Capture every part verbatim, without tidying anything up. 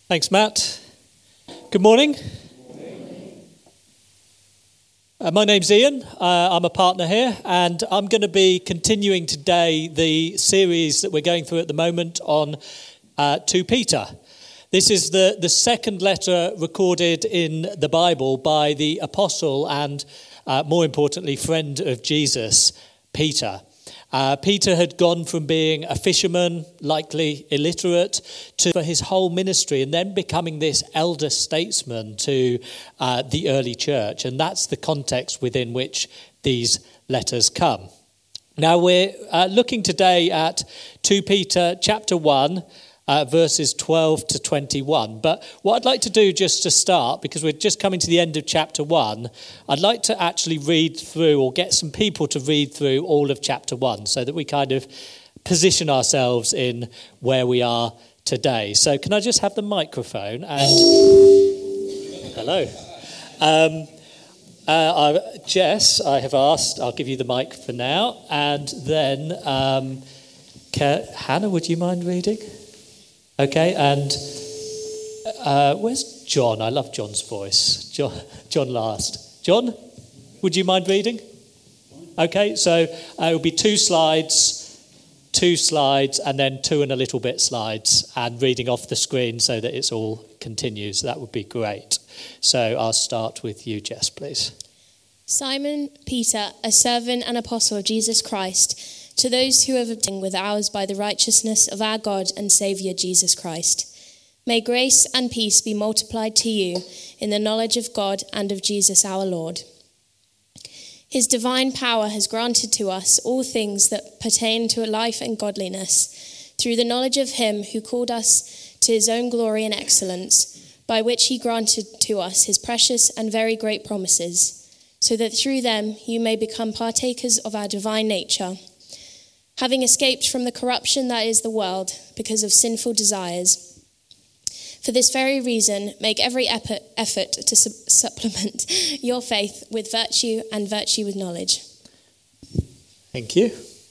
Thanks, Matt. Good morning. Uh, my name's Ian. Uh, I'm a partner here, and I'm going to be continuing today the series that we're going through at the moment on uh, Second Peter. This is the, the second letter recorded in the Bible by the apostle and, uh, more importantly, friend of Jesus, Peter. Uh, Peter had gone from being a fisherman, likely illiterate, to for his whole ministry and then becoming this elder statesman to uh, the early church. And that's the context within which these letters come. Now we're uh, looking today at Second Peter chapter one, uh, verses twelve to twenty-one. But what I'd like to do just to start, because we're just coming to the end of chapter one, I'd like to actually read through or get some people to read through all of chapter one so that we kind of position ourselves in where we are today. So can I just have the microphone? And hello. Um, uh, I, Jess, I have asked, I'll give you the mic for now. And then, um, Ke- Hannah, would you mind reading? Okay, and uh, where's John? I love John's voice. John, John last. John, would you mind reading? Okay, so uh, it will be two slides, two slides, and then two and a little bit slides, and reading off the screen so that it's all continues. That would be great. So I'll start with you, Jess, please. Simon Peter, a servant and apostle of Jesus Christ, to those who have obtained with ours by the righteousness of our God and Saviour Jesus Christ. May grace and peace be multiplied to you in the knowledge of God and of Jesus our Lord. His divine power has granted to us all things that pertain to life and godliness, through the knowledge of him who called us to his own glory and excellence, by which he granted to us his precious and very great promises, so that through them you may become partakers of our divine nature, having escaped from the corruption that is the world because of sinful desires. For this very reason, make every effort to su- supplement your faith with virtue and virtue with knowledge. Thank you.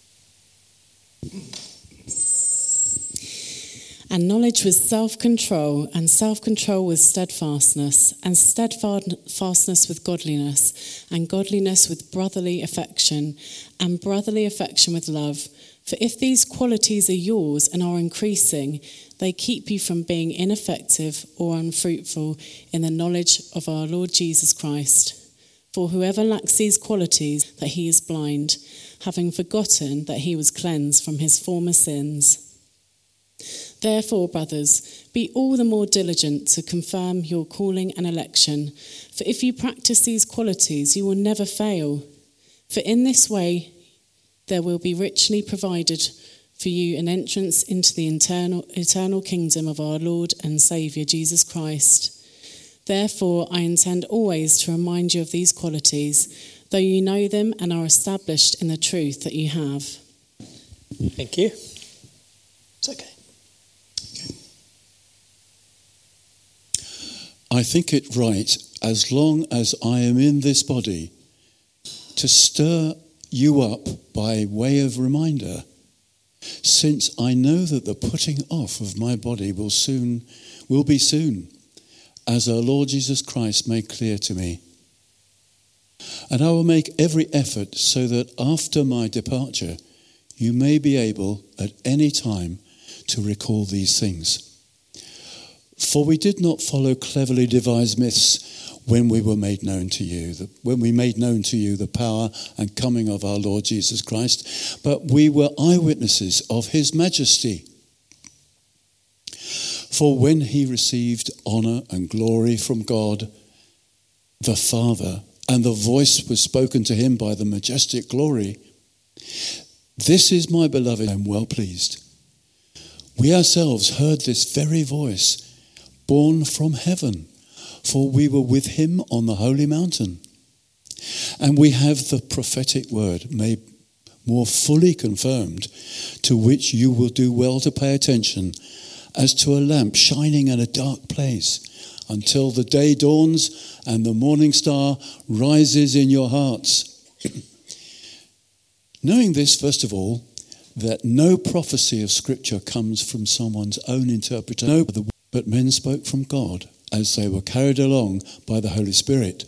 And knowledge with self-control, and self-control with steadfastness, and steadfastness with godliness, and godliness with brotherly affection, and brotherly affection with love. For if these qualities are yours and are increasing, they keep you from being ineffective or unfruitful in the knowledge of our Lord Jesus Christ. For whoever lacks these qualities, that he is blind, having forgotten that he was cleansed from his former sins. Therefore, brothers, be all the more diligent to confirm your calling and election. For if you practice these qualities, you will never fail. For in this way, there will be richly provided for you an entrance into the eternal, eternal kingdom of our Lord and Saviour, Jesus Christ. Therefore, I intend always to remind you of these qualities, though you know them and are established in the truth that you have. Thank you. It's okay. I think it right, as long as I am in this body, to stir you up by way of reminder, since I know that the putting off of my body will soon, will be soon, as our Lord Jesus Christ made clear to me. And I will make every effort so that after my departure, you may be able at any time to recall these things. For we did not follow cleverly devised myths when we were made known to you, the, when we made known to you the power and coming of our Lord Jesus Christ, but we were eyewitnesses of his majesty. For when he received honour and glory from God, the Father, and the voice was spoken to him by the majestic glory, "This is my beloved, I am well pleased." We ourselves heard this very voice, born from heaven, for we were with him on the holy mountain. And we have the prophetic word made more fully confirmed, to which you will do well to pay attention, as to a lamp shining in a dark place, until the day dawns and the morning star rises in your hearts. Knowing this, first of all, that no prophecy of Scripture comes from someone's own interpretation, but men spoke from God as they were carried along by the Holy Spirit.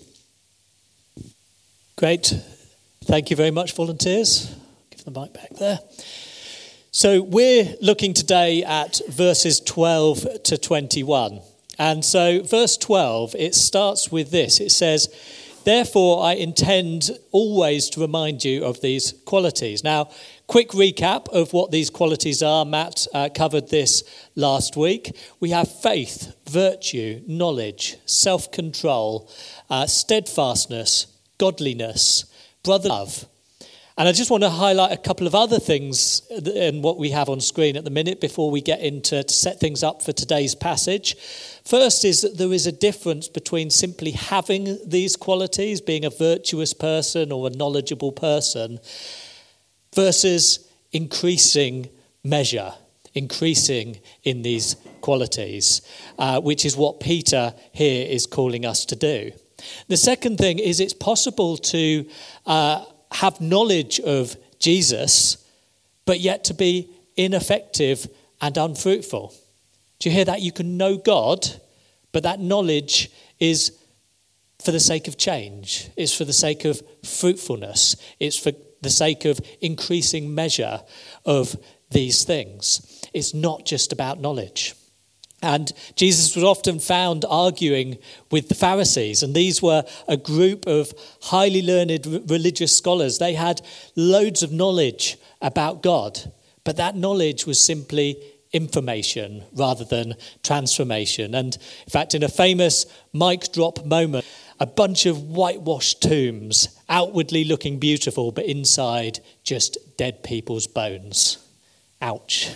Great. Thank you very much, volunteers. Give the mic back there. So we're looking today at verses twelve to twenty-one. And so verse twelve, it starts with this. It says, "Therefore I intend always to remind you of these qualities." Now, quick recap of what these qualities are. Matt uh, covered this last week. We have faith, virtue, knowledge, self-control, uh, steadfastness, godliness, brotherly love. And I just want to highlight a couple of other things in what we have on screen at the minute before we get into to set things up for today's passage. First is that there is a difference between simply having these qualities, being a virtuous person or a knowledgeable person, versus increasing measure, increasing in these qualities, uh, which is what Peter here is calling us to do. The second thing is it's possible to uh, have knowledge of Jesus, but yet to be ineffective and unfruitful. Do you hear that? You can know God, but that knowledge is for the sake of change. It's for the sake of fruitfulness. It's for the sake of increasing measure of these things. It's not just about knowledge. And Jesus was often found arguing with the Pharisees, and these were a group of highly learned religious scholars. They had loads of knowledge about God, but that knowledge was simply information rather than transformation. And in fact, in a famous mic drop moment, a bunch of whitewashed tombs, outwardly looking beautiful, but inside just dead people's bones. Ouch.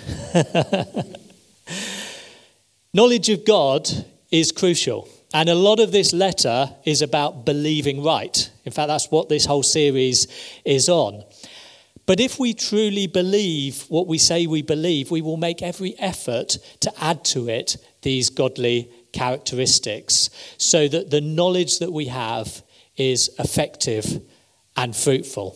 Knowledge of God is crucial. And a lot of this letter is about believing right. In fact, that's what this whole series is on. But if we truly believe what we say we believe, we will make every effort to add to it these godly characteristics so that the knowledge that we have is effective and fruitful.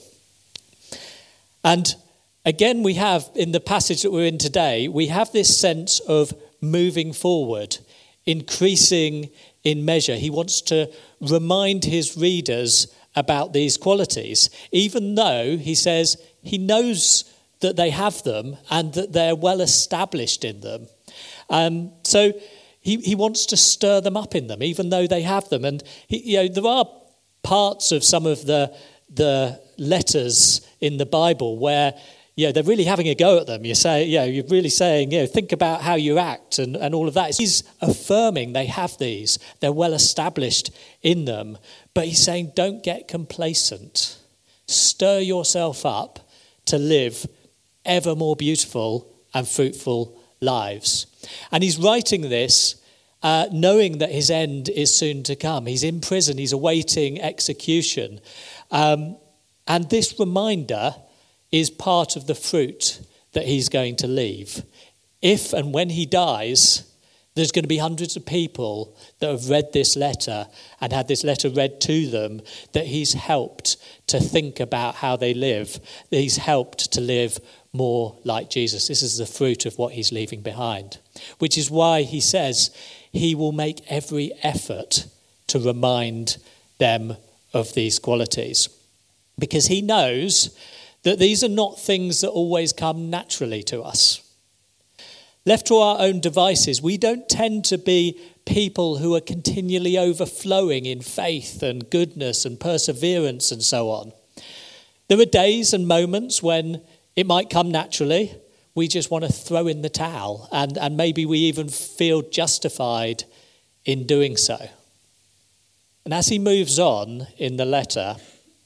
And again, we have, in the passage that we're in today, we have this sense of moving forward, increasing in measure. He wants to remind his readers about these qualities, even though he says he knows that they have them and that they're well established in them. Um, so he, he wants to stir them up in them, even though they have them. And he, you know, there are parts of some of the the letters in the Bible where yeah, they're really having a go at them. You say, yeah, you're really saying, you know, think about how you act and, and all of that. He's affirming they have these. They're well established in them. But he's saying, don't get complacent. Stir yourself up to live ever more beautiful and fruitful lives. And he's writing this uh, knowing that his end is soon to come. He's in prison. He's awaiting execution. Um, and this reminder is part of the fruit that he's going to leave. If and when he dies, there's going to be hundreds of people that have read this letter and had this letter read to them that he's helped to think about how they live. That he's helped to live more like Jesus. This is the fruit of what he's leaving behind, which is why he says he will make every effort to remind them of these qualities, because he knows that these are not things that always come naturally to us. Left to our own devices, we don't tend to be people who are continually overflowing in faith and goodness and perseverance and so on. There are days and moments when it might come naturally. We just want to throw in the towel, and, and maybe we even feel justified in doing so. And as he moves on in the letter,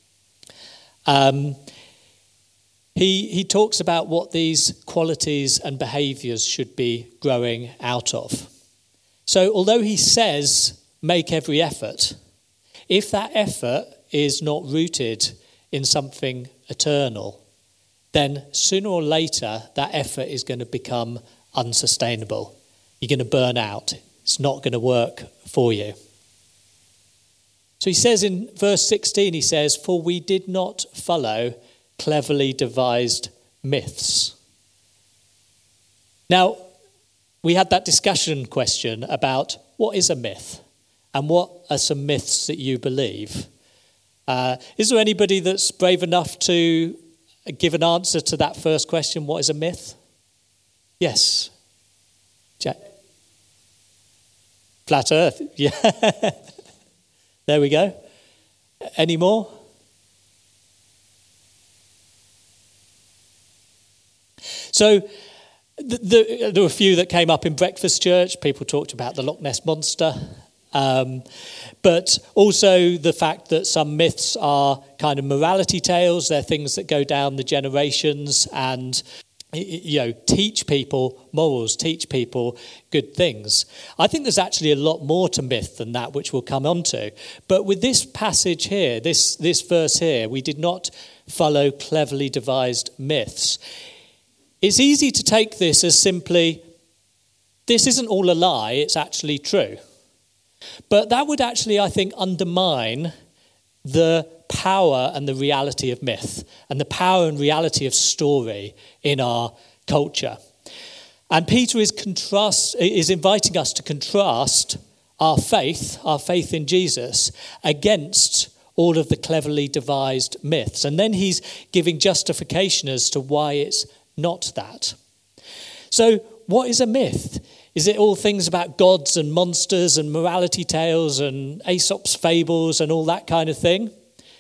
um, He he talks about what these qualities and behaviours should be growing out of. So although he says, make every effort, if that effort is not rooted in something eternal, then sooner or later that effort is going to become unsustainable. You're going to burn out. It's not going to work for you. So he says in verse sixteen, he says, "For we did not follow cleverly devised myths." Now, we had that discussion question about what is a myth and what are some myths that you believe. Uh, is there anybody that's brave enough to give an answer to that first question, what is a myth? Yes. Jack. Flat Earth, yeah. There we go. Any more? So the, the, there were a few that came up in Breakfast Church. People talked about the Loch Ness Monster. Um, but also the fact that some myths are kind of morality tales. They're things that go down the generations and, you know, teach people morals, teach people good things. I think there's actually a lot more to myth than that, which we'll come on to. But with this passage here, this, this verse here, we did not follow cleverly devised myths. It's easy to take this as simply, this isn't all a lie, it's actually true. But that would actually, I think, undermine the power and the reality of myth and the power and reality of story in our culture. And Peter is contrast is inviting us to contrast our faith, our faith in Jesus, against all of the cleverly devised myths. And then he's giving justification as to why it's not that. So, what is a myth? Is it all things about gods and monsters and morality tales and Aesop's fables and all that kind of thing?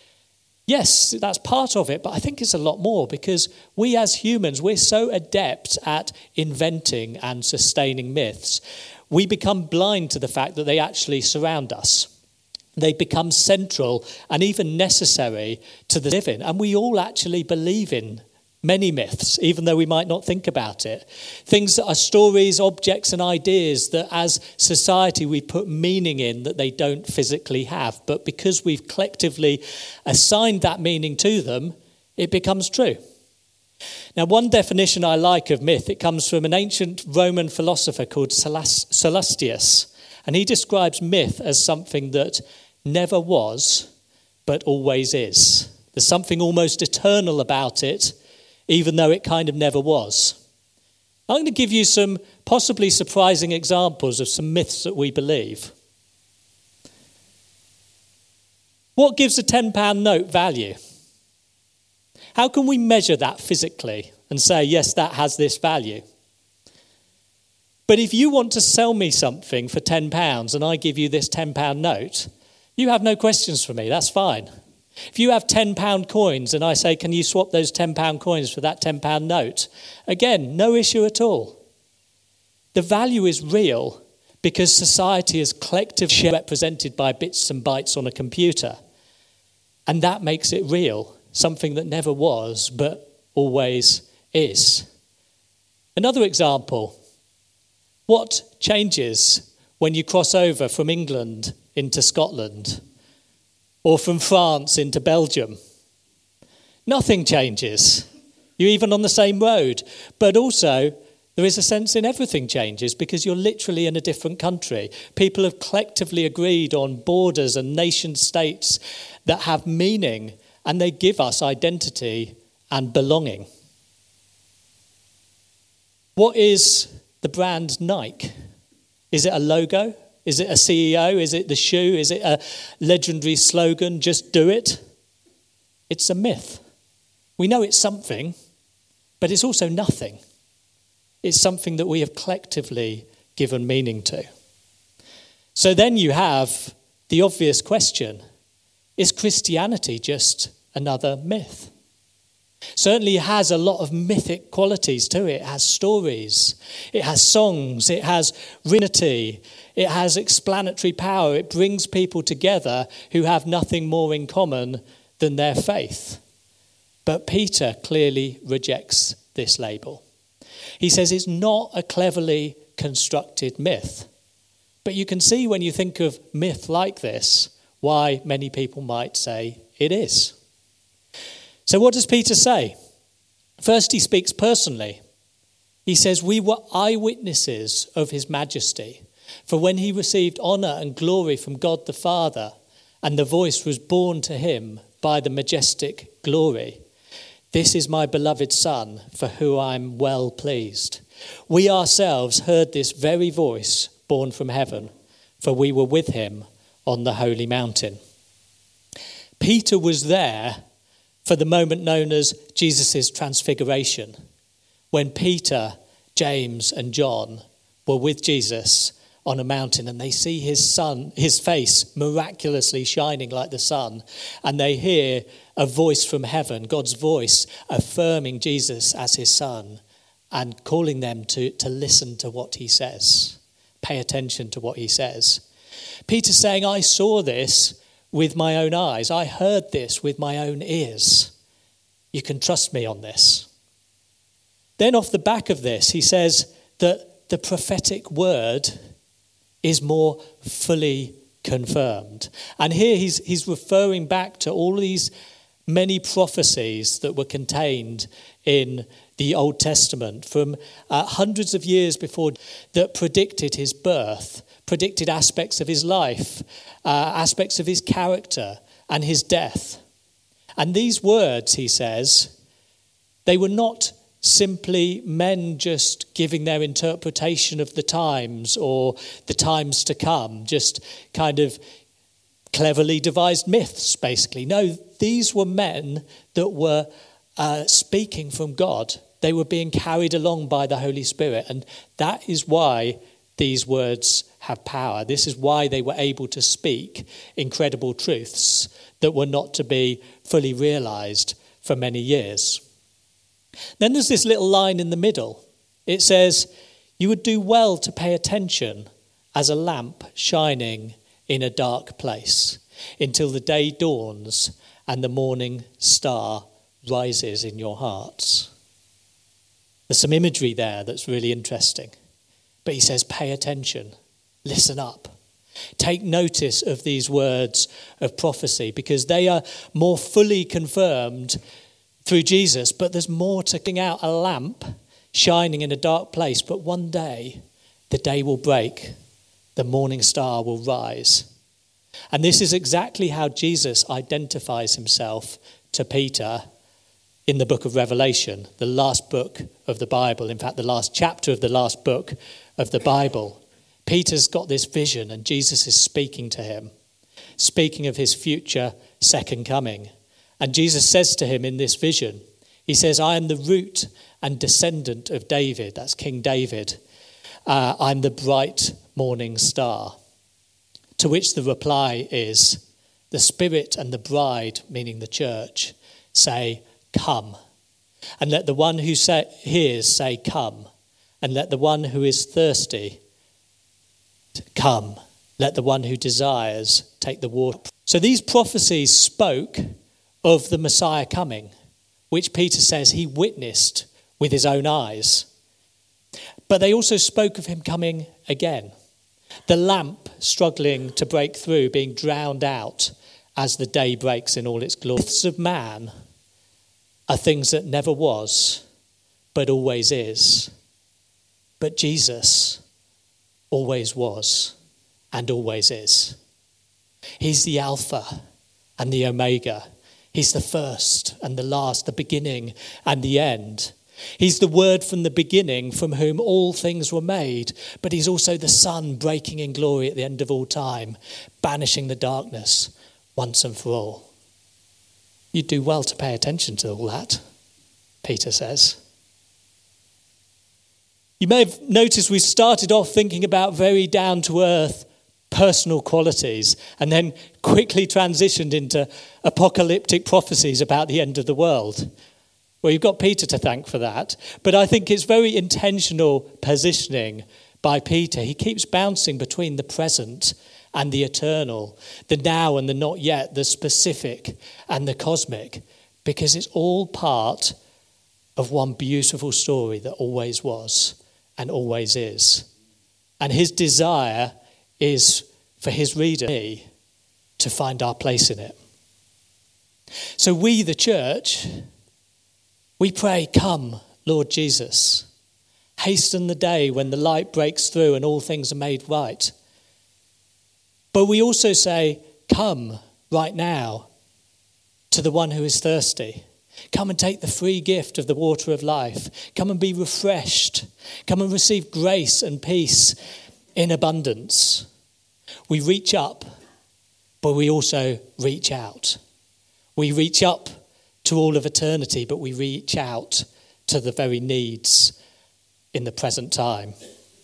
Yes, that's part of it, but I think it's a lot more because we as humans, we're so adept at inventing and sustaining myths. We become blind to the fact that they actually surround us. They become central and even necessary to the living, and we all actually believe in many myths, even though we might not think about it. Things that are stories, objects and ideas that as society we put meaning in that they don't physically have. But because we've collectively assigned that meaning to them, it becomes true. Now, one definition I like of myth, it comes from an ancient Roman philosopher called Sallustius. And he describes myth as something that never was, but always is. There's something almost eternal about it, even though it kind of never was. I'm going to give you some possibly surprising examples of some myths that we believe. What gives a ten pound note value? How can we measure that physically and say, yes, that has this value? But if you want to sell me something for ten pounds and I give you this ten pound note, you have no questions for me, that's fine. If you have ten pound coins and I say, can you swap those ten pound coins for that ten pound note? Again, no issue at all. The value is real because society is collectively represented by bits and bytes on a computer. And that makes it real, something that never was but always is. Another example, what changes when you cross over from England into Scotland? Or from France into Belgium? Nothing changes. You're even on the same road. But also, there is a sense in everything changes because you're literally in a different country. People have collectively agreed on borders and nation states that have meaning and they give us identity and belonging. What is the brand Nike? Is it a logo? Is it a C E O? Is it the shoe? Is it a legendary slogan, just do it? It's a myth. We know it's something, but it's also nothing. It's something that we have collectively given meaning to. So then you have the obvious question, is Christianity just another myth? Certainly it has a lot of mythic qualities to it. It has stories, it has songs, it has unity, it has explanatory power. It brings people together who have nothing more in common than their faith. But Peter clearly rejects this label. He says it's not a cleverly constructed myth. But you can see when you think of myth like this, why many people might say it is. So what does Peter say? First, he speaks personally. He says, we were eyewitnesses of his majesty. For when he received honour and glory from God the Father, and the voice was borne to him by the majestic glory, this is my beloved Son, for whom I am well pleased. We ourselves heard this very voice born from heaven, for we were with him on the holy mountain. Peter was there for the moment known as Jesus' transfiguration, when Peter, James and John were with Jesus on a mountain, and they see his son, his face miraculously shining like the sun, and they hear a voice from heaven, God's voice affirming Jesus as his son and calling them to, to listen to what he says, pay attention to what he says. Peter's saying, I saw this with my own eyes. I heard this with my own ears. You can trust me on this. Then off the back of this, he says that the prophetic word is more fully confirmed. And here he's, he's referring back to all these many prophecies that were contained in the Old Testament from uh, hundreds of years before, that predicted his birth, predicted aspects of his life, uh, aspects of his character and his death. And these words, he says, they were not simply men just giving their interpretation of the times or the times to come, just kind of cleverly devised myths, basically. No, these were men that were uh, speaking from God. They were being carried along by the Holy Spirit, and that is why these words have power. This is why they were able to speak incredible truths that were not to be fully realized for many years. Then there's this little line in the middle. It says, you would do well to pay attention as a lamp shining in a dark place until the day dawns and the morning star rises in your hearts. There's some imagery there that's really interesting. But he says, pay attention, listen up. Take notice of these words of prophecy because they are more fully confirmed through Jesus, but there's more to getting out a lamp shining in a dark place. But one day, the day will break, the morning star will rise. And this is exactly how Jesus identifies himself to Peter in the book of Revelation, the last book of the Bible. In fact, the last chapter of the last book of the Bible. Peter's got this vision and Jesus is speaking to him, speaking of his future second coming. And Jesus says to him in this vision, he says, I am the root and descendant of David. That's King David. Uh, I'm the bright morning star. To which the reply is, the Spirit and the bride, meaning the church, say, come. And let the one who say, hears say, come. And let the one who is thirsty come. Let the one who desires take the water. So these prophecies spoke of the Messiah coming, which Peter says he witnessed with his own eyes. But they also spoke of him coming again. The lamp struggling to break through, being drowned out as the day breaks in all its glory. Myths of man are things that never was, but always is. But Jesus always was and always is. He's the Alpha and the Omega. He's the first and the last, the beginning and the end. He's the Word from the beginning, from whom all things were made, but he's also the Son breaking in glory at the end of all time, banishing the darkness once and for all. You do well to pay attention to all that, Peter says. You may have noticed we started off thinking about very down-to-earth personal qualities and then quickly transitioned into apocalyptic prophecies about the end of the world. Well, you've got Peter to thank for that, but I think it's very intentional positioning by Peter. He keeps bouncing between the present and the eternal, the now and the not yet, the specific and the cosmic, because it's all part of one beautiful story that always was and always is. And his desire is for his reader to find our place in it. So we, the church, we pray, come, Lord Jesus. Hasten the day when the light breaks through and all things are made right. But we also say, come right now to the one who is thirsty. Come and take the free gift of the water of life. Come and be refreshed. Come and receive grace and peace in abundance. We reach up, but we also reach out. We reach up to all of eternity, but we reach out to the very needs in the present time.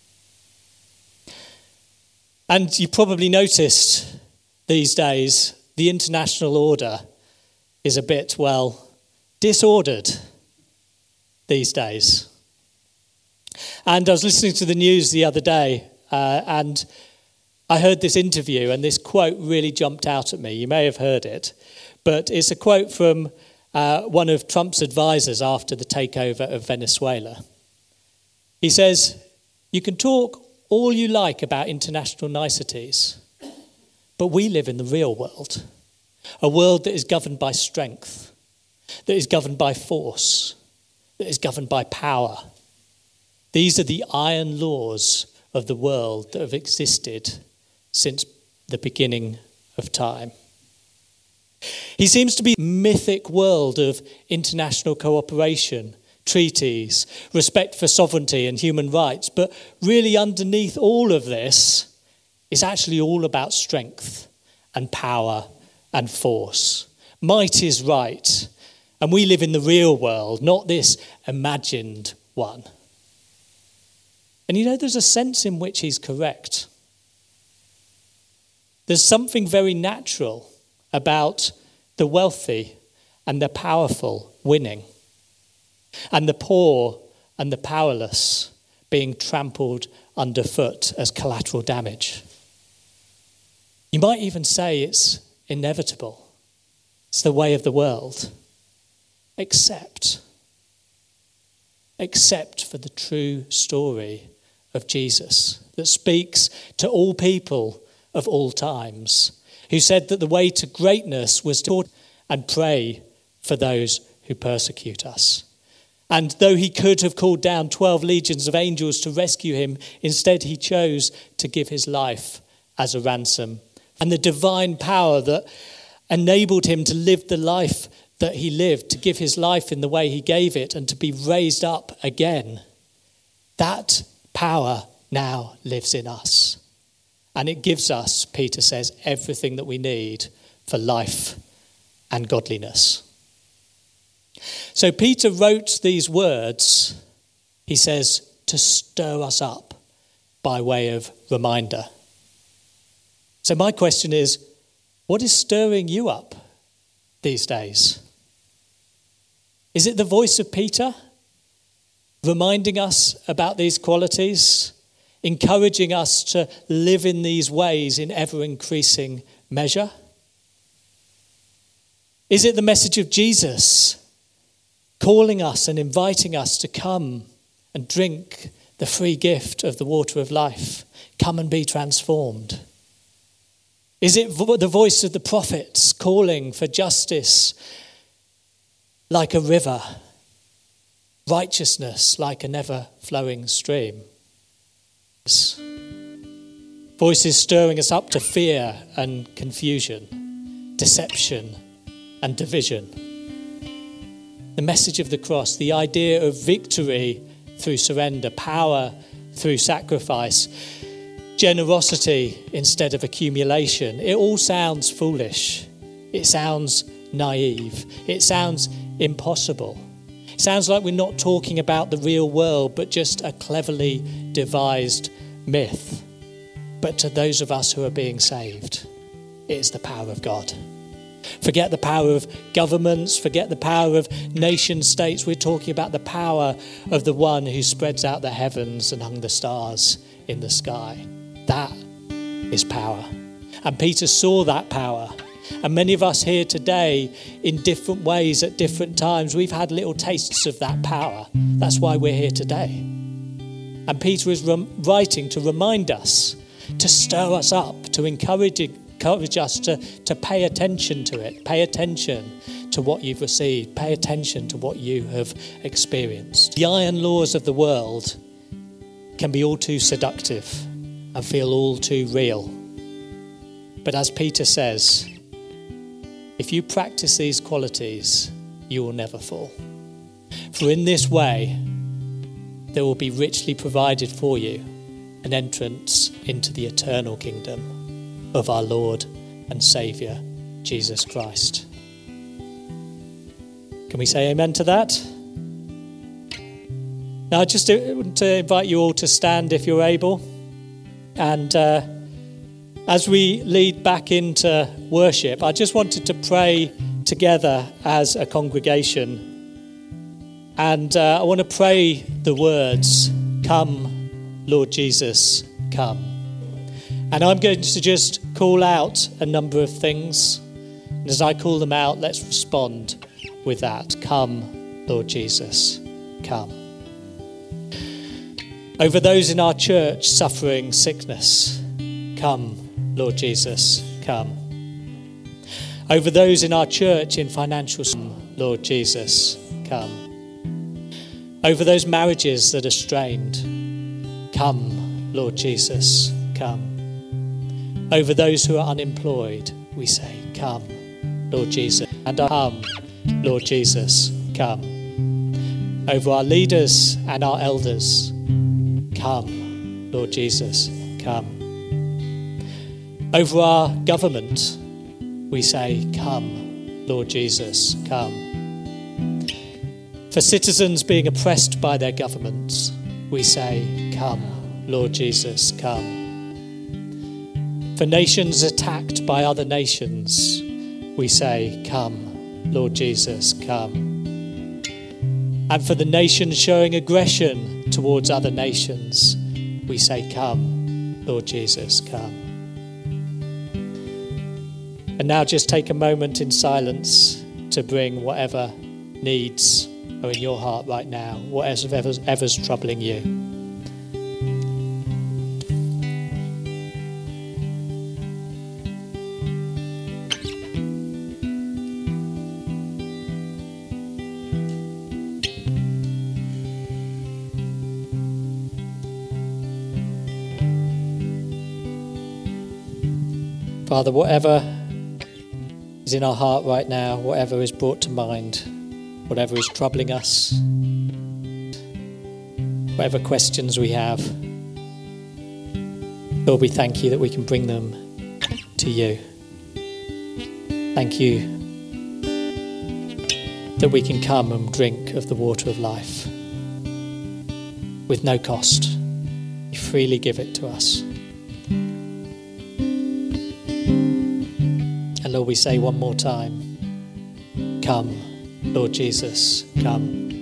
And you probably noticed these days the international order is a bit, well, disordered these days. And I was listening to the news the other day uh, and I heard this interview and this quote really jumped out at me. You may have heard it, but it's a quote from uh, one of Trump's advisors after the takeover of Venezuela. He says, "You can talk all you like about international niceties, but we live in the real world, a world that is governed by strength, that is governed by force, that is governed by power. These are the iron laws of the world that have existed since the beginning of time." He seems to be a mythic world of international cooperation, treaties, respect for sovereignty and human rights, but really underneath all of this is actually all about strength and power and force. Might is right, and we live in the real world, not this imagined one. And you know, there's a sense in which he's correct. There's something very natural about the wealthy and the powerful winning, and the poor and the powerless being trampled underfoot as collateral damage. You might even say it's inevitable. It's the way of the world. Except, except for the true story of Jesus that speaks to all people of all times, who said that the way to greatness was to and pray for those who persecute us. And though he could have called down twelve legions of angels to rescue him, instead he chose to give his life as a ransom. And the divine power that enabled him to live the life that he lived, to give his life in the way he gave it, and to be raised up again, that power now lives in us. And it gives us, Peter says, everything that we need for life and godliness. So Peter wrote these words, he says, to stir us up by way of reminder. So my question is, what is stirring you up these days? Is it the voice of Peter reminding us about these qualities, encouraging us to live in these ways in ever-increasing measure? Is it the message of Jesus calling us and inviting us to come and drink the free gift of the water of life? Come and be transformed. Is it the voice of the prophets calling for justice like a river, righteousness like a never-flowing stream? Voices stirring us up to fear and confusion, deception and division. The message of the cross, the idea of victory through surrender, power through sacrifice, generosity instead of accumulation. It all sounds foolish. It sounds naive. It sounds impossible. It sounds like we're not talking about the real world, but just a cleverly devised myth. But to those of us who are being saved, it is the power of God. Forget the power of governments, forget the power of nation states. We're talking about the power of the one who spreads out the heavens and hung the stars in the sky. That is power. And Peter saw that power. And many of us here today, in different ways at different times, we've had little tastes of that power. That's why we're here today. And Peter is rem- writing to remind us, to stir us up, to encourage, encourage us to, to pay attention to it, pay attention to what you've received, pay attention to what you have experienced. The iron laws of the world can be all too seductive and feel all too real. But as Peter says, if you practice these qualities, you will never fall. For in this way, there will be richly provided for you an entrance into the eternal kingdom of our Lord and Saviour, Jesus Christ. Can we say amen to that? Now, I just want to invite you all to stand if you're able. And uh, as we lead back into worship, I just wanted to pray together as a congregation. And uh, I want to pray the words, "Come, Lord Jesus, come." And I'm going to just call out a number of things. And as I call them out, let's respond with that. Come, Lord Jesus, come. Over those in our church suffering sickness, come, Lord Jesus, come. Over those in our church in financial, Lord Jesus, come. Over those marriages that are strained, come, Lord Jesus, come. Over those who are unemployed, we say, come, Lord Jesus. And come, Lord Jesus, come. Over our leaders and our elders, come, Lord Jesus, come. Over our government, we say, come, Lord Jesus, come. For citizens being oppressed by their governments, we say, come, Lord Jesus, come. For nations attacked by other nations, we say, come, Lord Jesus, come. And for the nations showing aggression towards other nations, we say, come, Lord Jesus, come. And now just take a moment in silence to bring whatever needs are in your heart right now, whatever's ever's troubling you. Father, whatever is in our heart right now, whatever is brought to mind, whatever is troubling us, whatever questions we have, Lord, we thank you that we can bring them to you. Thank you that we can come and drink of the water of life with no cost. You freely give it to us. And Lord, we say one more time, come, Lord Jesus, come.